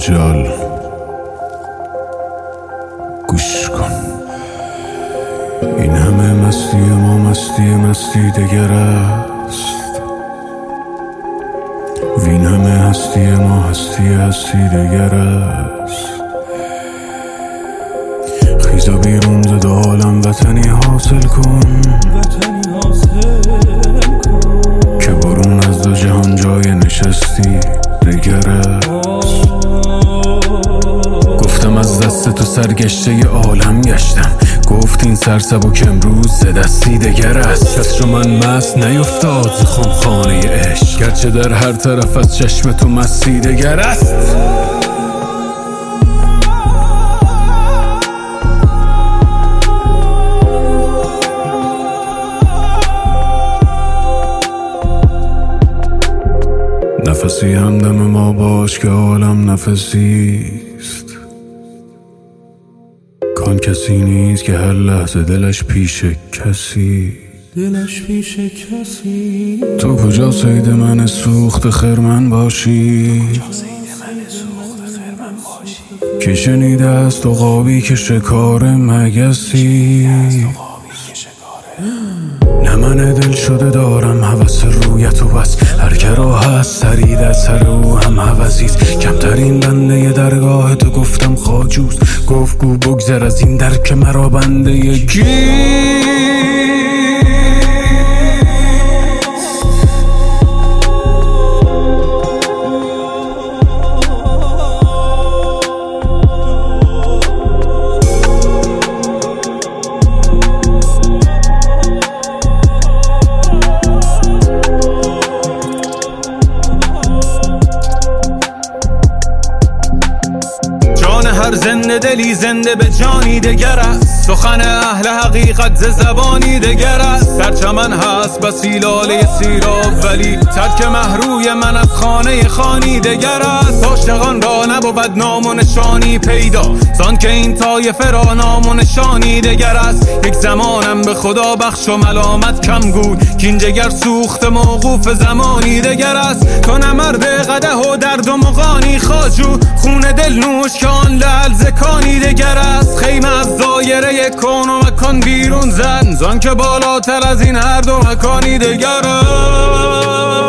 دجال گوش کن، این همه مستی ما مستی دگر است، وین همه هستی ما هستی دگر است. خیزا بیرون ز دو عالم وطنی حاصل کن، که برون از دو جهان جای نشستی دگر است. گفتم از دست تو سرگشته ی عالم گشتم، گفت این سرسبک امروز ز دستی دگر است. کس رو من مست نیفتاد ز خمخانه عشق، گرچه در هر طرف از چشم تو مستی دگر است. نفسی همدم ما باش که عالم نفسیست، کان کسی نیست که هر لحظه دلش پیش کسی. تو کجا صید من سوخت خرمن باشی، که شنیده است عقابی که شکار مگسی. نه من دل شده دارم هوس رویت و بس، هر که را هست سری در سر او هم هوسیست. کمترین بنده درگاه تو گفتم خواجوست، گفت گو بگذر از این در که مرا بنده یکی. هر زنده دلی زنده به جانی دگر است، سخن اهل حقیقت ز زبانی دگر است. در چمن هست بسی لاله سیراب، ولی ترک مهروی من از خانه خانی دگر است. عاشقان را نبود نام و نشانی پیدا، زان که این طایفه را نام و نشانی دگر است. یک زمانم به خدا بخش و ملامت کم گوی، کین جگر سوخت موقوف زمانی دگر است. تو نه مرد قدح و درد و مغانی خواجو، خون دل نوش که آن لعلزکانی دگر است. خیمه از دایره کون و مکان بیرون زن، زان که بالاتر از این هر دو مکانی دگر است.